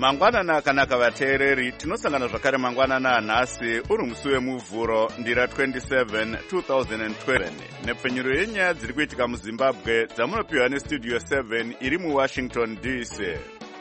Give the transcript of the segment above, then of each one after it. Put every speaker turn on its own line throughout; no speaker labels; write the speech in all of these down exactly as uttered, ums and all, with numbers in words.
Mangwanana akanaka vateereri, tinosangana zvakare mangwanana anhasi uri musi wemuvhuro ndira twenty-seven two thousand twelve nepfenyuro yenyaya dziri kuitika muZimbabwe dzamunopiwa nestudio seven iri muWashington D C.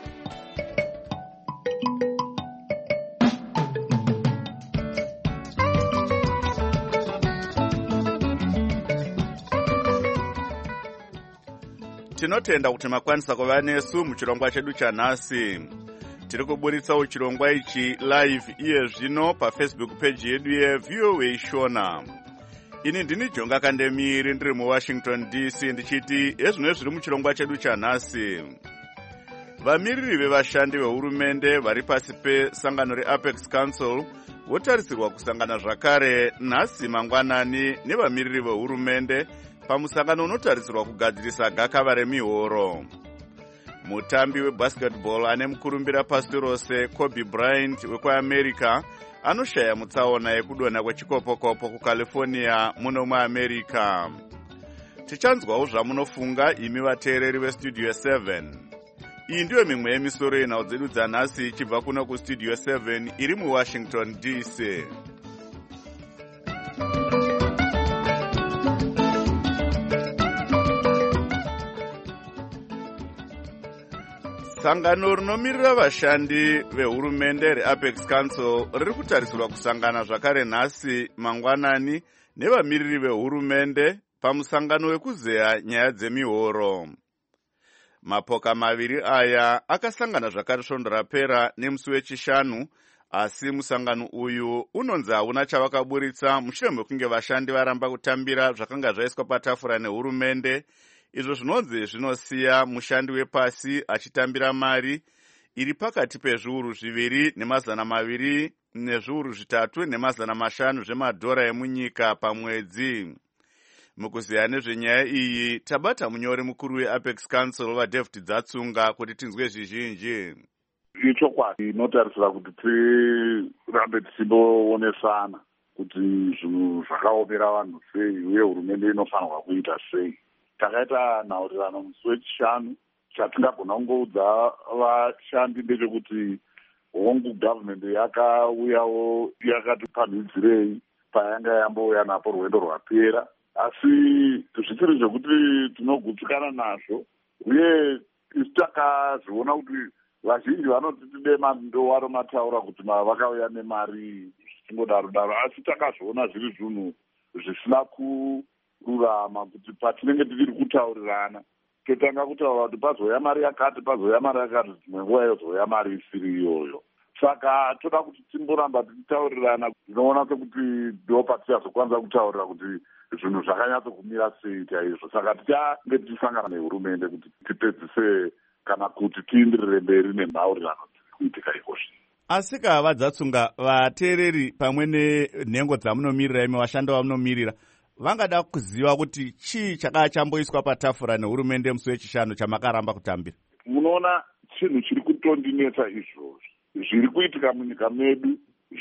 Tinotenda kuti makwanisa kuva nesu muchirongwa chedu chanhasi. Tiri kuburitsawo chirongwa ichi live iye zvino pafacebook page yedu yeV O A Shona. Ini ndini Jonga Kandemiri ndiri muWashington D C ndichiti ezvino zviri muchirongwa chedu chanhasi. Vamiriri vevashandi vehurumende vari pasi pesangano reApex Council votarisirwa kusangana zvakare nhasi mangwanani nevamiriri vehurumende pamusangano unotarisirwa kugadzirisa gakava remihoro. Mutambi webasketball ane mukurumbira pasi rose Kobe Bryant wekuAmerica anoshaya mutsaona yekudonha kwechikopokopo kuCalifornia muno muAmerica. Tichanzwawo zvamunofunga imi vateereri vestudio seven. Iyi ndiyo mimwe yemisoro yenhau dzedu dzanhasi ichibva kuno kustudio seven iri muWashington D C. Sangano rinomirira vashandi vehurumende reApex Council riri kutarisirwa kusangana zvakare nhasi mangwanani nevamiriri vehurumende pamusangano wekuzeya nyaya dzemihoro. Mapoka maviri aya akasangana zvakare svondo rapera nemusi wechishanu, asi musangano uyu unonzi hauna chavakaburitsa mushure mekunge vashandi varamba kutambira zvakanga zvaiswa patafura nehurumende, izvo zvinonzi zvinosiya mushandi wepasi achitambira mari iri pakati pezviuru zviviri nemazana maviri nezviuru zvitatu nemazana mashanu zvemadhora emunyika pamwedzi. Mukuziya nezvenyaya iyi tabata munyori mukuru weApex Council vaDavid Dzatsunga kuti tinzwe zvizhinji.
Ichokwadi inotarisira kuti tirambe tichindoonesana kuti zvinhu zvakaomera vanhu sei uye hurumende inofanirwa kuita sei. Takaita nhaurirano musi wechishanu. Chatingagona kungoudza vashandi ndechekuti hongu government yakauyawo yakati panhidzirei payanga yambouya napo rwendo rwapera, asi zvichiri zvekuti tinogutsikana nazvo uye isu takazviona kuti vazhinji vanoti tidema ndowaro mataura kuti vakauya nemari zvichingodaro daro, asi takazviona zviri zvinhu zvisina kururama kuti patinenge tichiri kutaurirana totanga kutaura kuti pazoya mari yakati pazoya mari yakati dzimwe nguva yozoya mari isiri iyoyo. Saka toda kuti timboramba tichitaurirana, tinoona sekuti ndo patichazokwanisa kutaurira kuti zvinhu zvakanyatsokumira sei chaizvo. Saka tichange tichisangana nehurumende kuti tipedzise kana kuti tiindirire mberi nenhaurirano dziri kuitika ikosvi.
Asi kava Dzatsunga, vateereri pamwe nenhengo dzamunomirira imi vashandi vamunomirira vangada kuziva kuti chii chakanga chamboiswa patafura nehurumende musi wechishanu chamakaramba kutambira.
Munoona chinhu chiri kutondinetsa izvozvo zviri kuitika munyika medu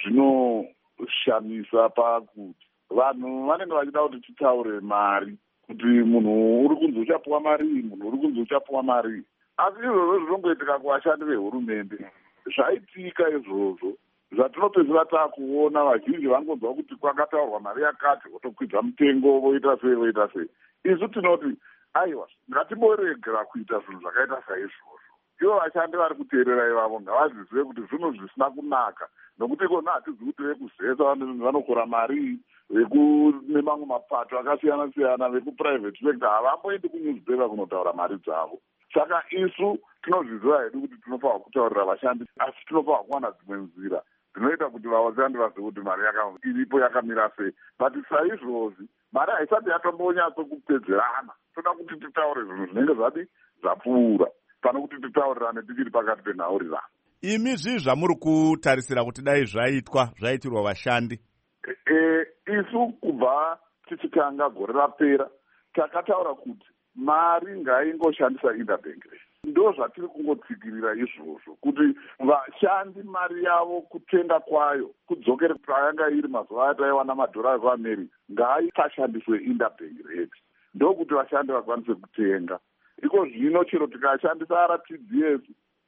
zvinoshamisa pakuti vanhu vanenge vachida kuti titaure mari, kuti munhu uri kunzi uchapuwa mari, munhu uri kunzi uchapuwa mari. Asi izvozvo zvinongoitika kuvashandi vehurumende. Zvaitika izvozvo zvatinopedzera taakuona vazhinji vangonzwa kuti kwakataurwa mari yakati votokwidza mutengo voita sei voita sei. Isu tinoti aiwa ngatimboregera kuita zvinhu zvakaita saizvozvo. Ivo vashandi vari kuteerera ivavo ngavazizive kuti zvinhu zvisina kunaka, nokuti ikona hatizi kuti vekuzesa vanokora mari, vekune mamwe mapato akasiyana siyana, vekuprivate sector havamboendi kunewspaper kunotaura mari dzavo. Saka isu tinozviziva hedu kuti tinofanirwa kutaurira vashandi, asi tinofanirwa kuwana dzimwe nzira dzinoita kuti vashandi vazive kuti mari iripo yakamira sei. But saizvozvi mari haisati yatombonyatsokupedzerana. Toda kuti titaure zvinhu zvinenge zvadi zvapfuura pano kuti titaurirane tichiri pakati penhaurirano.
Imi zvii zvamuri kutarisira kuti dai zvaitwa zvaitirwa vashandi?
E, isu kubva tichitanga gore rapera takataura kuti mari ngaingoshandisa interbank. Ndo zvatiri kungotsikirira izvozvo kuti vashandi mari yavo kutenga kwayo kudzokere payanga iri mazuva ataiwana madhora ekuAmerica ngaikashandiswe interbank rate, ndokuti vashandi vakwanise kutenga. Iko zvino chero tikashandisa R T G S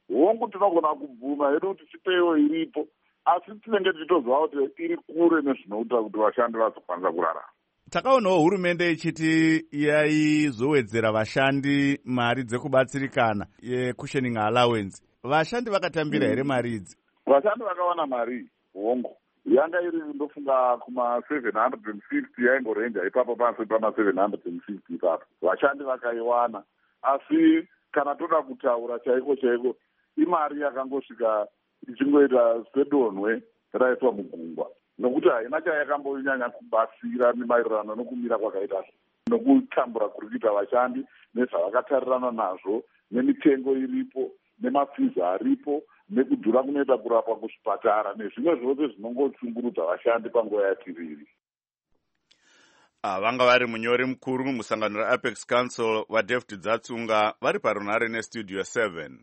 hongu tinogona kubvuma hedu kuti chipeiwo iripo, asi tinenge tichitoziva kuti iri kure nezvinoita kuti vashandi vazokwanisa kurarama.
Takaonawo hurumende ichiti yaizowedzera vashandi mari dzekubatsirikana yecushioning allowance. Vashandi vakatambira here mari idzi?
Vashandi vakawana mari hongu. Yanga iri ndofunga kuma seven hundred fifty yaingorenja ipapo pasi pama seven hundred fifty ipapo. Vashandi vakaiwana. Asi kana toda kutaura chaiko chaiko, imari yakangosvika ichingoita sedonwe raiswa mugungwa. Nokuti haina chayakambonyanya kubatsira nemaererano nokumira kwakaita nokutambura kuri kuita vashandi nezvavakatarirana nazvo, nemitengo iripo, nemafiza aripo, nekudhura kunoita kurapwa kuzvipatara nezvimwe zvose zvinongotsungurudza vashandi panguva yatiriri.
Vanga vari munyori mukuru musangano reApex Council vaDavid Dzatsunga vari parunhare nestudio seven.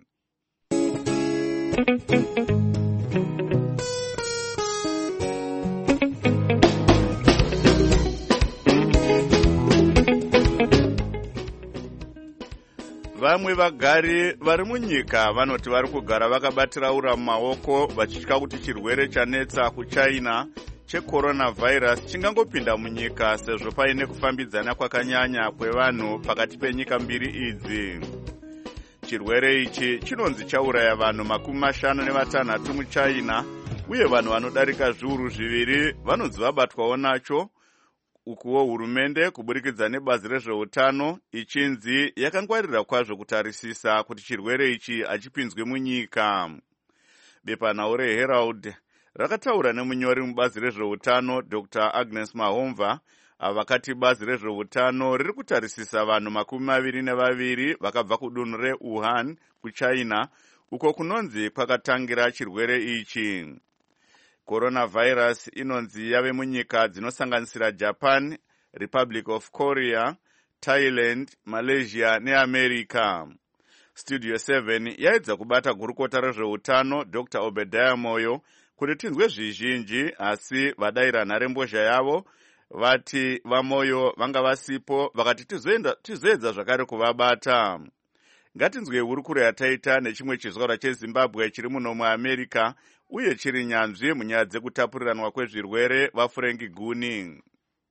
Vamwe vagari vari munyika vanoti vari kugara vakabatiraura mumaoko vachitya kuti chirwere chanetsa kuChina checoronavirus chingangopinda munyika sezvo paine kufambidzana kwakanyanya kwevanhu pakati penyika mbiri idzi. Chirwere ichi chinonzi chauraya vanhu makumi mashanu nevatanhatu muChina uye vanhu vanodarika zviuru zviviri vanonzi vabatwawo nacho, ukuwo hurumende kuburikidza nebazi rezveutano ichinzi yakangwarira kwazvo kutarisisa kuti chirwere ichi hachipinzwe munyika. Bepanhau reHerald rakataura nemunyori mubazi rezveutano Doctor Agnes Mahomva vakati bazi rezveutano riri kutarisisa vanhu makumi maviri nevaviri vakabva kudunhu reWuhan kuChina uko kunonzi kwakatangira chirwere ichi. Coronavirus inonzi yave munyika dzinosanganisira Japan, Republic of Korea, Thailand, Malaysia neAmerica. Studio seven yaedza kubata gurukota rezveutano Doctor Obadiah Moyo kuti tinzwe zvizhinji, asi vadaira nharembozha yavo vati vaMoyo vanga vasipo vakati tizoedza zvakare kuvabata. Ngatinzwe hurukuro yataita nechimwe chizvarwa cheZimbabwe chiri muno muAmerica uye chiri nyanzvi munyaya dzekutapuriranwa kwezvirwere vaFrenki Guni.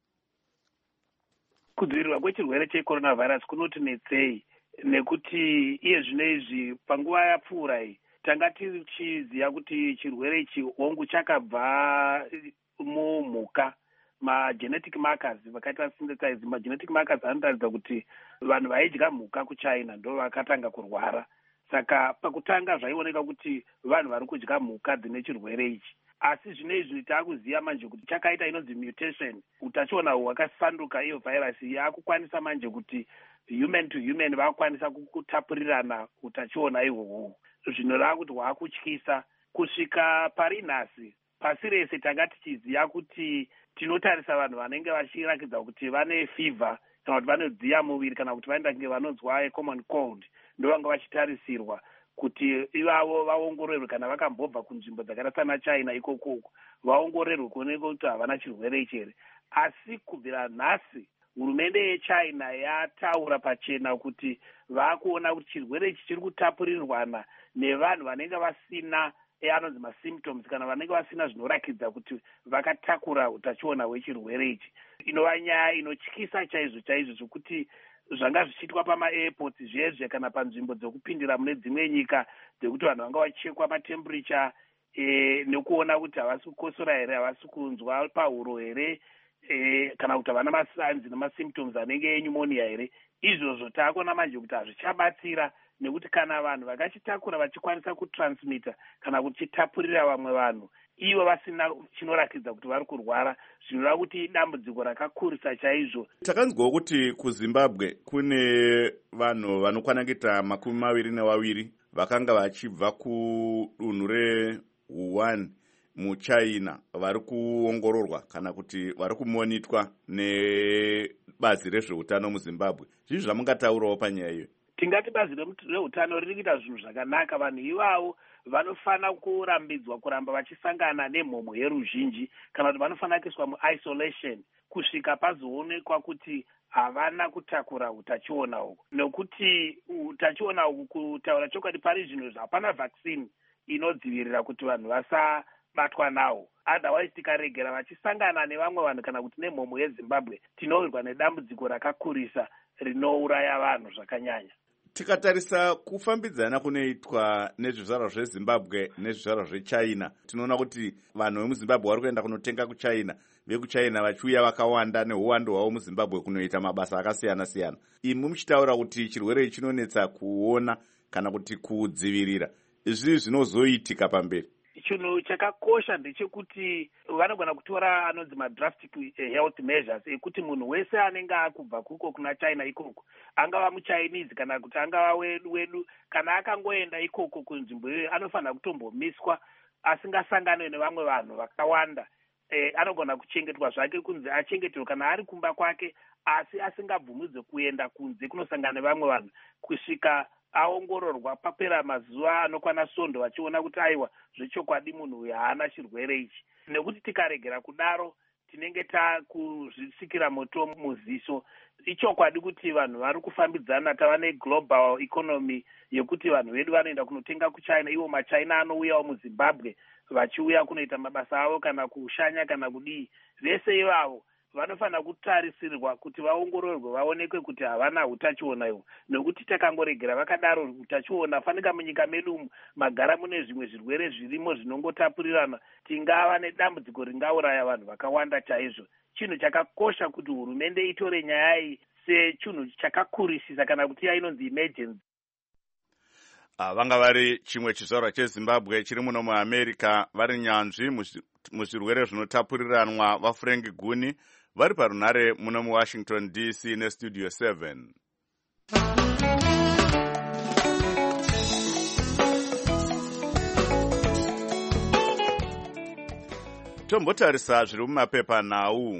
Kudzivirirwa kwechirwere checoronavirus kunotinetsei nekuti iye zvino izvi panguva yapfuura iyi tanga tichiziva kuti chirwere ichi hongu chakabva mumhuka. Ma-genetic markers vakaita synthesize, ma-genetic markers anotaridza kuti vanhu vaidya mhuka kuChina ndo vakatanga kurwara. Saka pakutanga zvaioneka kuti vanhu vari kudya mhuka dzine chirwere ichi. Asi zvino izvi taakuziva manje kuti chakaita inonzi mutation, utachiona hwakasanduka iyo virus yakukwanisa manje kuti human to human vakukwanisa kutapurirana utachiona ihwohwo. Zvinoreva kuti hwakutyisa kusvika pari nhasi. Pasi rese tanga tichiziva kuti tinotarisa vanhu vanenge vachirakidza kuti vane fever kana kuti vanodziya muviri kana kuti vaenda kunge vanonzwa common cold ndovanga vachitarisirwa kuti ivavo vaongororwe kana vakambobva kunzvimbo dzakaita sana China ikokoko vaongororwe kuoneka kuti havana chirwere ichi here. Asi kubvira nhasi hurumende yeChina yataura pachena kuti vakuona kuti chirwere ichi chiri kutapurirwana nevanhu vanenge vasina anonzi masymptoms kana vanenge vasina zvinorakidza kuti vakatakura utachiona hwechirwere ichi. Inova nyaya inotyisa chaizvo chaizvo zvokuti zvanga zvichiitwa pama-airports zvezve kana panzvimbo dzokupindira mune dzimwe nyika dzekuti vanhu vanga vachekwa matemperature e, nekuona kuti havasi kukosora here, havasi kunzwa pahuro here, e, kana kuti havana masigns nemasymptoms anenge enyumonia here. Izvozvo taakuona manje kuti hazvichabatsira nekuti kana vanhu vakachitakura vachikwanisa kutransmita kana kuchitapurira vamwe vanhu ivo vasina chinorakidza kuti vari kurwara, zvinoreva kuti dambudziko rakakurisa chaizvo.
Takanzwawo kuti kuZimbabwe kune vanhu vanokwana kuita makumi maviri nevaviri vakanga vachibva kudunhu reWuhan muChina vari kuongororwa kana kuti vari kumonitwa nebazi rezveutano muZimbabwe. Zvizvi zvamungataurawo panyaya iyo?
Tingati bazi reutano riri kuita zvinhu zvakanaka. Vanhu ivavo vanofana kurambidzwa kuramba vachisangana nemhomho yeruzhinji kana kuti vanofana kuiswa muisolation kusvika pazoonekwa kuti havana kutakura utachiona uku, nokuti utachiona uku kutaura chokwadi pari zvino hapana vaccine inodzivirira kuti vanhu vasabatwa nawo. Otherwise tikaregera vachisangana nevamwe vanhu kana kuti nemhomho yeZimbabwe tinowirwa nedambudziko rakakurisa rinouraya vanhu zvakanyanya.
Tikatarisa kufambidzana kunoitwa nezvizvarwa zveZimbabwe nezvizvarwa zveChina, tinoona kuti vanhu vemuZimbabwe vari kuenda kunotenga kuChina, vekuChina vachiuya vakawanda neuwandu hwavo muZimbabwe kunoita mabasa akasiyana siyana. Imi muchitaura kuti chirwere chinonetsa kuona kana kuti kudzivirira, izvi zvinozoitika pamberi.
Chinhu chakakosha ndechekuti vanogona kutora anonzi madrastic health measures ekuti munhu wese anenge akubva kuko kuna China ikoko, angava muChinese kana kuti angava wedu wedu, kana akangoenda ikoko kunzvimbo iyoyo anofanira kutombomiswa asingasangane nevamwe vanhu vakawanda. Eh, anogona kuchengetwa zvake kunze achengeterwa kana ari kumba kwake, asi asingabvumidze kuenda kunze kunosangana nevamwe vanhu kusvika aongororwa papera mazuva anokwana sondo vachiona kuti aiwa zvechokwadi munhu uyu haana chirwere ichi. Nekuti tikaregera kudaro tinenge takuzvisikira moto muziso. Ichokwadi kuti vanhu vari kufambidzana, tava neglobal economy yekuti vanhu vedu vanoenda kunotenga kuChina, ivo maChina anouyawo muZimbabwe vachiuya kunoita mabasa avo kana kushanya kana kudii. Vese ivavo vanofanira kutarisirwa kuti vaongororwe vaonekwe kuti havana utachiona iwo, nokuti takangoregera vakadaro utachiona fanika munyika medu magara mune zvimwe zvirwere zvirimo zvinongotapurirana, tingava nedambudziko ringauraya vanhu vakawanda chaizvo. Chinhu chakakosha kuti hurumende itore nyaya iyi sechinhu chakakurisisa kana kuti yainonzi emergency.
Vanga vari chimwe chizvarwa cheZimbabwe chiri muno muAmerica, vari nyanzvi muzvirwere zvinotapuriranwa, vaFrank Guni vari parunhare muno muWashington D C nestudio seven. Tombotarisa zviri mumapepa nhau.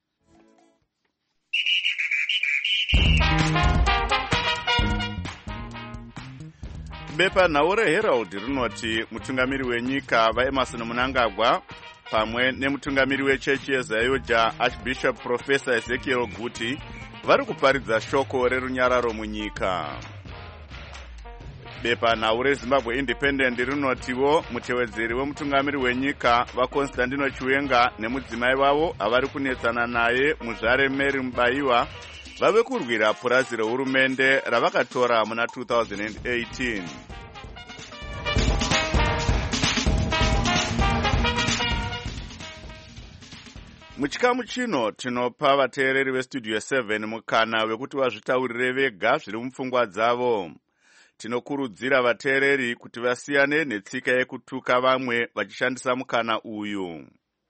Bepa nhau reHerald rinoti mutungamiri wenyika vaEmerson Mnangagwa pamwe nemutungamiri wechechi yeZayoja Archbishop Professor Ezekiel Guti vari kuparidza shoko rerunyararo munyika. Bepa nhau reZimbabwe Independent rinotiwo mutevedzeri wemutungamiri wenyika vaConstantino Chiwenga nemudzimai vavo avari kunetsana naye muzvare Mary Mubaiwa vave kurwira purazi rehurumende ravakatora muna two thousand eighteen. Muchikamu chino tinopa vateereri vestudio seven mukana wekuti vazvitaurire vega zviri mupfungwa dzavo. Tinokurudzira vateereri kuti vasiyane netsika yekutuka vamwe vachishandisa mukana uyu.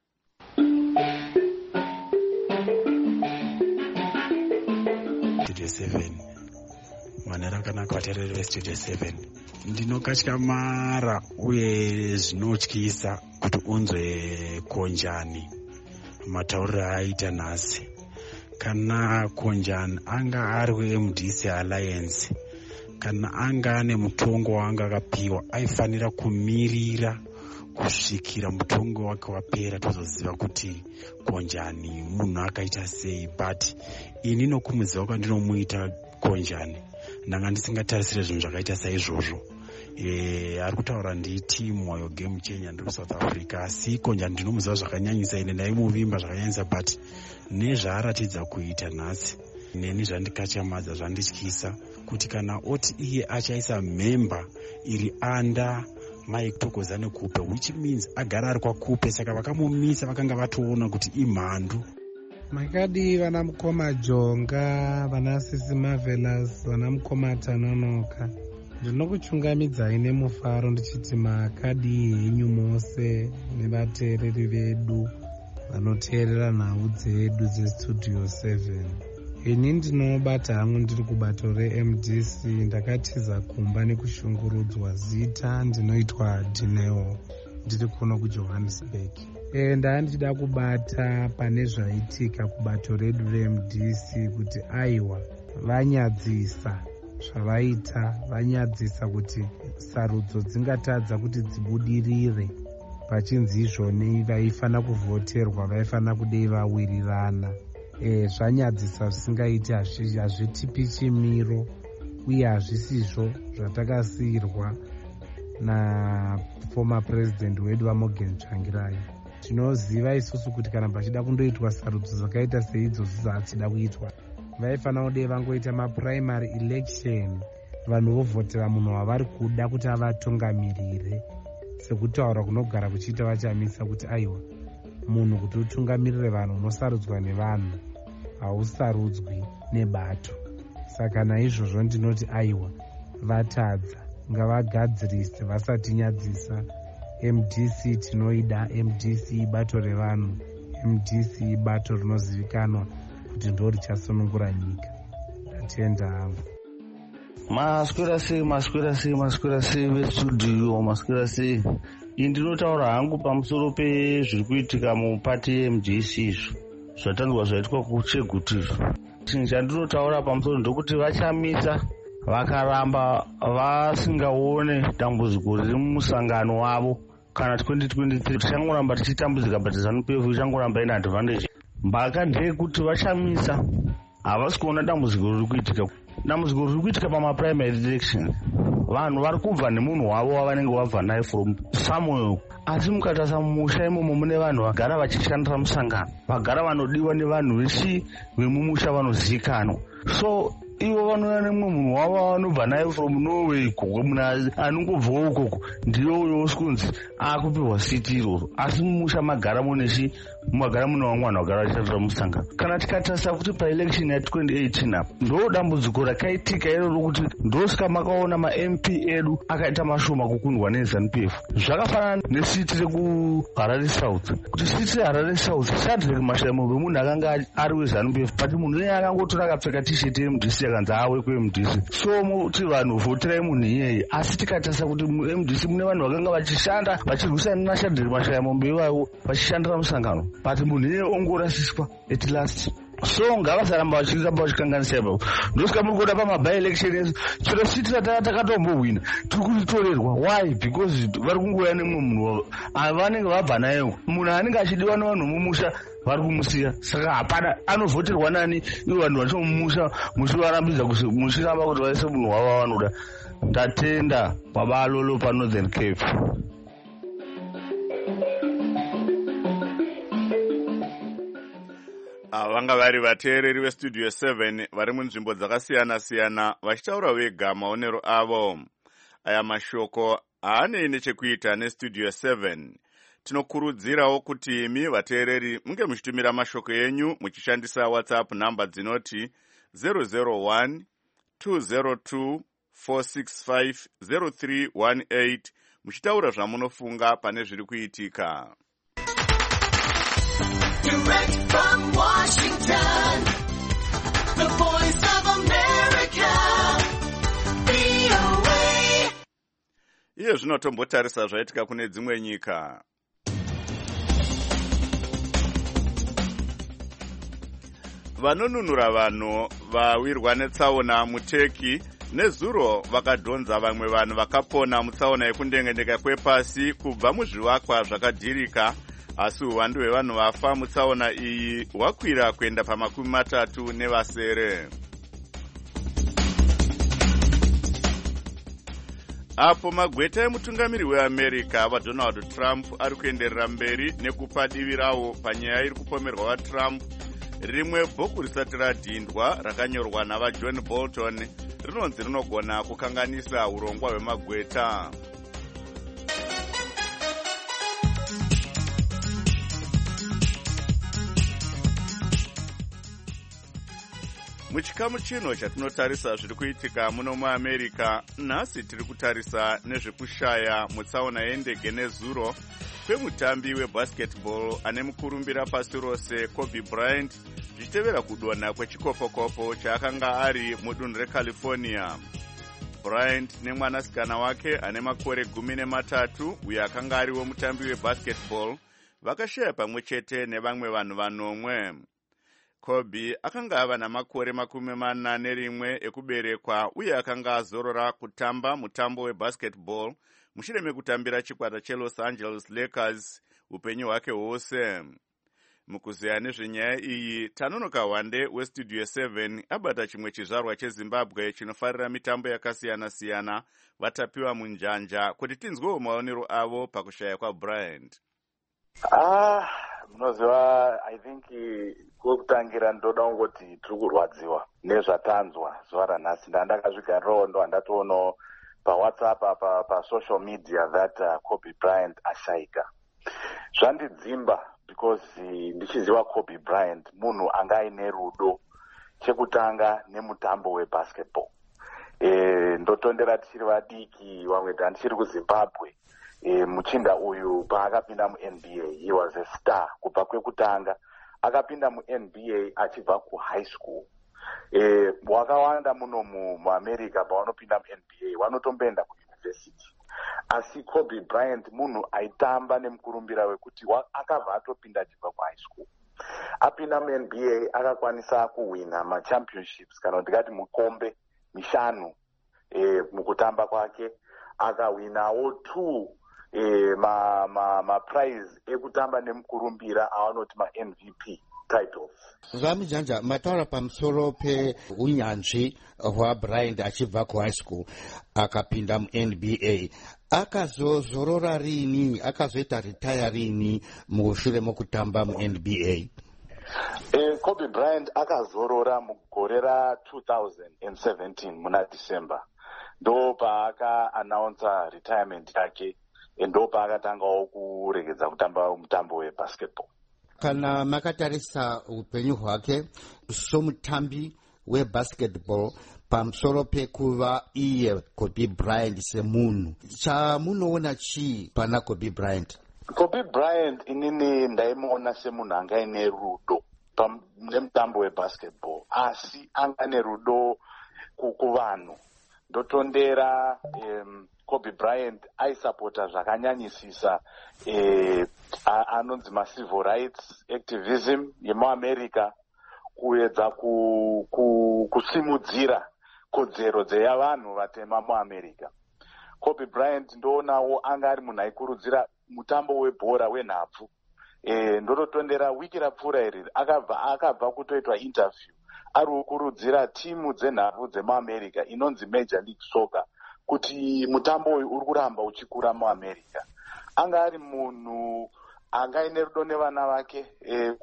Studio seven manhero akanaka vateereri vestudio seven, ndinokatyamara uye zvinotyisa kuti unzwe Konjani matauriro aita nhasi. Kana Konjani anga ari weM D C Alliance, kana anga ane mutongo waanga akapiwa, aifanira kumirira kusvikira mutongo wake wapera tozoziva kuti Konjani munhu akaita sei. But ini nokumuziva kwandinomuita Konjani ndanga ndisingatarisire zvinhu zvakaita saizvozvo. E, ari kutaura nditi Mwoyo Game Changer ndiri South Africa, asi Konjani ndinomuziva zvakanyanyisa, ine ndaimuvimba zvakanyanyisa, but nezvaaratidza kuita nhasi neni zvandikachamadza zvandityisa kuti kana oti iye achaisa memba iri anda Mike Thokozani Kupe, which means agara ari kwaKupe, saka vakamumisa vakanga vatoona kuti imhandu.
Makadi vana mukoma Jonga, vana Sisi Marvelous, vana mukoma Tanonoka, ndinokuchungamidzai nemufaro ndichiti makadi henyu mose nevateereri vedu vanoteerera nhau dzedu dzestudio seven. Ini ndinobata hangu ndiri kubato reM D C, ndakatiza kumba nekushungurudzwa. Zita ndinoitwa Dineo, ndiri kuno kuJohannesburg. E, ndandichida kubata pane zvaitika kubato redu reM D C kuti aiwa vanyadzisa zvavaita vanyadzisa kuti sarudzo dzingatadza kuti dzibudirire pachinzi izvoni vaifana kuvhoterwa vaifana kudei vawirirana. E, zvanyadzisa zvisingaiti, hazvitipi chimiro uye hazvisizvo zvatakasiyirwa naformer president wedu vaMorgan Tsvangirai. Tinoziva isusu kuti kana pachida kundoitwa sarudzo dzakaita seidzodzo dzaachida kuitwa, vaifana kudei vangoita maprimary election, vanhu vovhotera munhu wavari kuda kuti avatungamirire, sekutaura kunogara kuchiita vachamisa kuti aiwa, munhu kuti utungamirire vanhu unosarudzwa nevanhu, hausarudzwi nebato. Saka naizvozvo ndinoti aiwa, vatadza, ngavagadzirise vasati nyadzisa. M D C tinoida, M D C ibato revanhu, M D C ibato rinozivikanwa kuti ndo richasunungura nyika. Ndatenda hangu.
Maswera sei, maswera sei, maswera sei vestudio, maswera sei. Indinotaura hangu pamusoro pezviri kuitika mupati ye M D C izvo zvatanzwa zvaitwa kuChegutu izvo. Chinhu chandinotaura pamusoro ndokuti vachamisa vakaramba vasingaone dambudziko riri mumusangano wavo kana twenty twenty-three tichangoramba tichitambudzika but ZANU P F ichangoramba ine advantage. Mbaka ndeyekuti vachamisa havasi kuona dambudziko riri kuitika. Dambudziko riri kuitika pamaprimary election, vanhu vari kubva nemunhu wavo wavanenge vabva naye from somewhere. Asi mukatarisa mumusha imomo mune vanhu vagara vachishandira musangano, vagara vanodiwa nevanhu vechi vemumusha vanozivikanwa. So ivo vanouya nemumwe munhu wavo vanobva naye from Norway ikoko, munhu anongobvawo ikoko ndiyo uyo kunzi akupiwa siti iroro. Asi mumusha magara munechi magara mune vamwe vanhu vagara vachishandira musangano. Kana tikatarisa kuti paelection ya twenty eighteen apa ndo dambudziko rakaitika iroro kuti ndosika makaona ma-M P edu akaita mashoma kukundwa neZANU P F. Zvakafanana nesiti rekuHarare South, kuti siti reHarare South Shadrack Mashaimombe munhu akanga ari weZANU P F, but munhu iyeye akangotora akapfeka t-shirt ye M D C akanzi awe ku-M D C. So muti vanhu voterai munhu iyeye. Asi tikatarisa kuti mu-M D C mune vanhu vakanga vachishanda vachirwisana naShadrack Mashaimombe ivavo vachishandira musangano, but munhu iyeye ongorasiswa at last. So ngavasaramba vachiramba vachikanganisa ipapo. Ndosika muri kuona pamaby election esu chero siti ratanga takatombowina tiri kuritorerwa. Why? Because vari kungouya nemumwe munhu vanenge vabva nayewo. Munhu anenge achidiwa nevanhu mumusha vari kumusiya, saka hapana anovhoterwa nani ivo vanhu vachomumusha muchivarambidza muchiramba kuti vaise munhu wavo vanoda. Ndatenda pabalolo paNorthern Cape.
vanga vari vateereri vestudio seven vari munzvimbo dzakasiyana-siyana vachitaura vega maonero avo. Aya mashoko haanei nechekuita nestudio seven. Tinokurudzirawo kuti imi vateereri munge muchitumira mashoko enyu muchishandisa WhatsApp namba dzinoti zero zero one two zero two four six five zero three one eight muchitaura zvamunofunga pane zviri kuitika.
Direct from Washington, the voice of America, V O A.
Iye zvino tombotarisa zvaitika kune dzimwe nyika. Vanonunura vanhu vawirwa netsaona muTurkey nezuro vakadhonza vamwe vanhu vakapona mutsaona yekundengendeka kwepasi kubva muzvivakwa zvakadhirika. Asi uwandu hwevanhu vafa mutsaona iyi hwakwira kuenda pamakumi matatu nevasere. Apo magweta emutungamiri weAmerica vaDonald Trump ari kuenderera mberi nekupa divi rawo panyaya iri kupomerwa vaTrump, rimwe bhuku risati radhindwa rakanyorwa navaJohn Bolton rinonzi rinogona kukanganisa urongwa hwemagweta. Muchikamu chino chatinotarisa zviri kuitika muno muAmerica, nhasi tiri kutarisa nezvekushaya mutsaona yendege nezuro kwemutambi webasketball ane mukurumbira pasi rose Kobe Bryant, zvichitevera kudonha kwechikopokopo chaakanga ari mudunhu reCalifornia. Bryant nemwanasikana wake ane makore gumi nematatu uyo akanga ariwo mutambi webasketball vakashaya pamwe chete nevamwe vanhu vanomwe. Kobe akanga ava namakore makumi mana nerimwe ekuberekwa uye akanga azorora kutamba mutambo webasketball mushure mekutambira chikwata cheLos Angeles Lakers upenyu hwake hwose. Mukuzeya nezvenyaya iyi, Tanonoka Wande weStudio seven abata chimwe chizvarwa cheZimbabwe chinofarira mitambo yakasiyana-siyana vatapiwa munjanja kuti tinzwewo maonero avo pakushaya kwaBryant.
Ah, munoziva, I think kwekutangira ndoda kungoti tiri kurwadziwa nezvatanzwa zuva ranhasi. Ndandakazvigarirawo ndo handatoonawo paWhatsApp apa pasocial media that uh, Kobe Bryant ashayika. Zvandidzimba because uh, ndichiziva Kobe Bryant munhu anga aine rudo chekutanga nemutambo webasketball. E, ndotondera tichiri vadiki vamwe tandichiri kuZimbabwe. E, muchinda uyu paakapinda muN B A, he was a star kubva kwekutanga. Akapinda muN B A achibva kuhigh school. E, wakawanda muno muAmerica pavanopinda muN B A vanotomboenda kuuniversity. Asi Kobe Bryant munhu aitamba nemukurumbira wekuti akabva atopinda achibva kuhigh school. Apinda muN B A akakwanisa kuwina machampionships kana kuti ndikati mukombe mishanu e, mukutamba kwake. Akawinawo two e, ma, ma, ma prize ekutamba nemukurumbira avanoti ma M V P titles.
Zvamujanja, mataura pamusoro peunyanzvi hwaBryant achibva kuhigh school akapinda muN B A. Akazozorora rini, akazoita retire rini mushure mokutamba muN B A?
E, Kobe Bryant akazorora mugore ra two thousand seventeen muna December. Ndo paaka announce retirement yake, ndo paakatangawo kuregedza kutamba mutambo webasketball.
Kana makatarisa upenyu hwake somutambi webasketball pamusoro pekuva iye Kobe Bryant semunhu, chamunoona chii pana Kobe Bryant?
Kobe Bryant inini ndaimuona semunhu anga ine rudo nemutambo webasketball, asi anga ane rudo kuvanhu. Ndotondera um, Kobe Bryant aisapota zvakanyanyisisa eh, anonzi ma-civil rights activism yemuAmerica, kuedza ku, ku, kusimudzira kodzero dzeyavanhu vatema muAmerica. Kobe Bryant ndoonawo anga ari munhu aikurudzira mutambo webhora wenhabvu. E, ndototondera wiki rapfuura iri akabva akabva kutoitwa interview ari kukurudzira timu dzenhabvu dzemuAmerica inonzi Major League Soccer kuti mutambo uyu uri kuramba uchikura muAmerica. Anga ari munhu anga aine rudo nevana vake. E,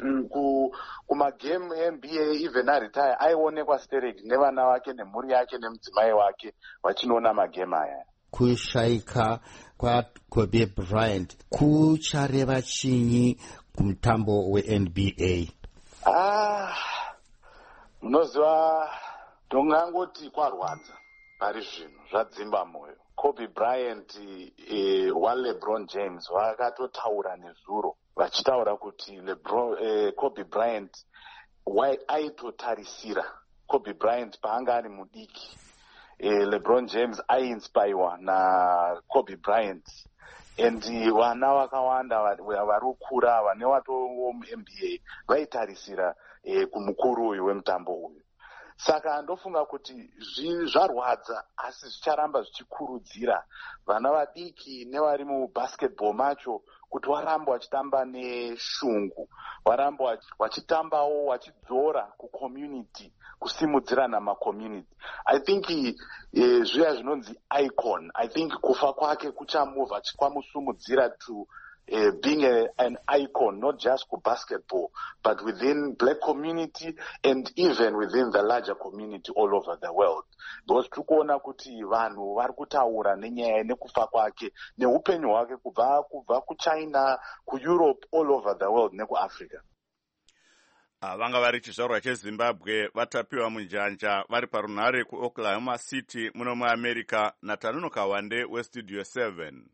kumagame eN B A even aretire aionekwa stereki nevana vake nemhuri yake nemudzimai wake vachinoona magame aya.
Kushayika kwaKobe Bryant kuchareva chinyi kumutambo weN B A?
Ah, munoziva, ndongangoti kwarwadza pari zvino zvadzimba mwoyo. Kobe Bryant e, waLeBron James vakatotaura nezuro vachitaura kuti LeBron, e, Kobe Bryant aitotarisira Kobe Bryant paanga ari mudiki. E, LeBron James ainspire na Kobe Bryant, and vana vakawanda vari kukura vane watowo muN B A vaitarisira e, kumukuru uyu wemutambo uyu. Saka ndofunga kuti zvarwadza asi zvicharamba zvichikurudzira vana vadiki nevari mubasketball macho kuti varamba vachitamba neshungu, varamba vachitambawo vachidzora kucommunity, kusimudzirana macommunity. I think eh, zviya zvinonzi icon, I think kufa kwake kuchamuvha chikwamusumudzira to Uh, being a, an icon, not just for basketball, but within black community and even within the larger community all over the world. Because tukuona kuti vanhu vari kutaura nenyaya nekufa kwake neupenyu hwake kubva kubva kuChina, kuEurope, all over the world nekuAfrica.
Vanga vari chizvarwa cheZimbabwe vatapiwa munjanja vari parunhare kuOklahoma City muno muAmerica naTanonoka Wande weStudio seven.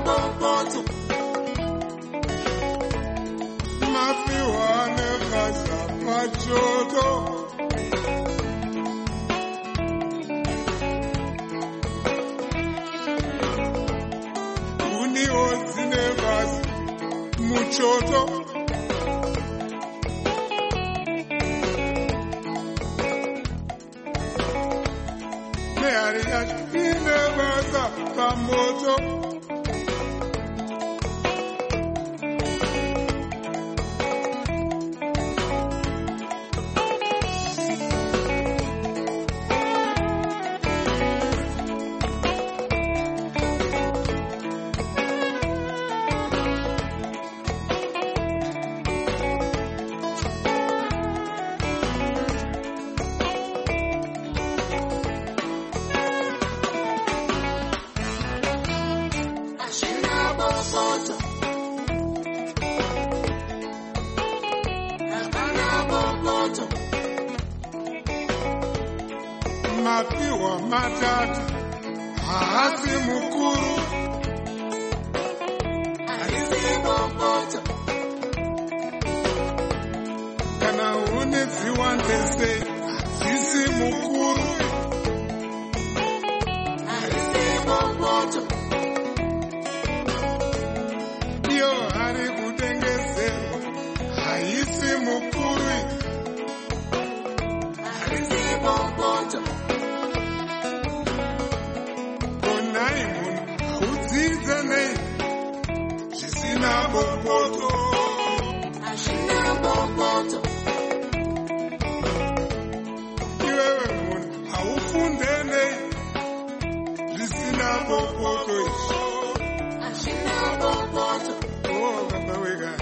boboto mafiwa negaza pachoto Zinevas muchoto Mearias inevasa pamoto mapiwa matatu haasi mukuru haisi boboto kana une ziwandese sisi mukuru haisi boboto iyo hari kutengeserwa haisi mukuru haisi boboto Jisina boboto, ashina boboto. Iwewe mun haufundene. Jisina boboto, ashina boboto. Oh, baba wega.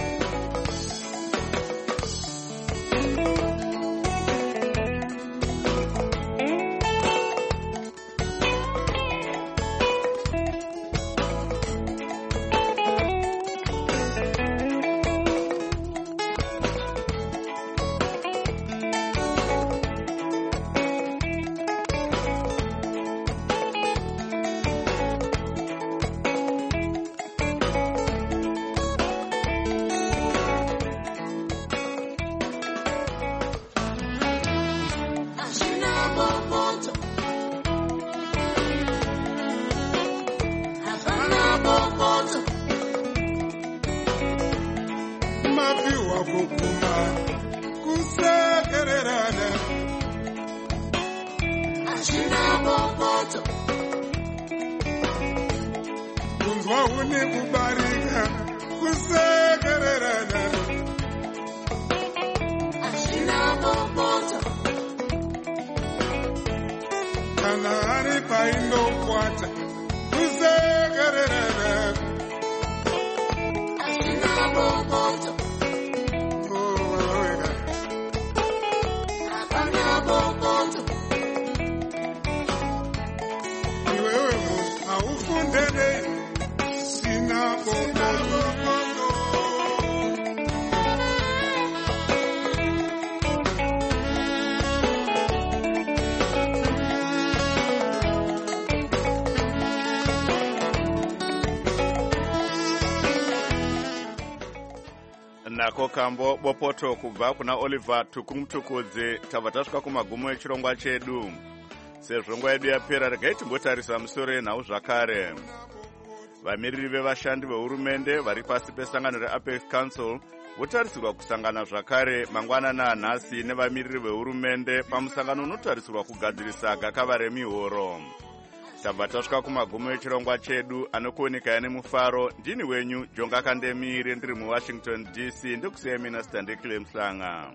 Nako kambo bopoto kubva kuna Oliver Tukumtukudze tabva tasvika kumagumo echirongwa chedu. Sezvo nguva yedu yapera regai timbotarisa musoro yenhau zvakare. Vamiriri vevashandi vehurumende vari pasi pesangano reApex Council votarisirwa kusangana zvakare mangwanana anhasi nevamiriri vehurumende pamusangano unotarisirwa kugadzirisa gakava remihoro. Tabva tasvika kumagumo echirongwa chedu anokuoneka nemufaro. Ndini wenyu Jonga Kandemire ndiri muWashington D C ndokusiyai mina Standekile Mhlanga.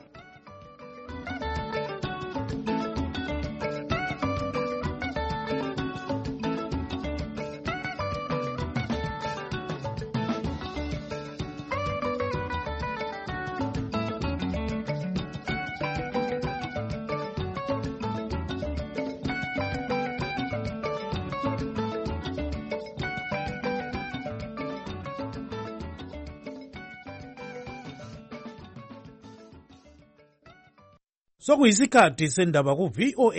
Sokuyisikhathi sendaba ku V O A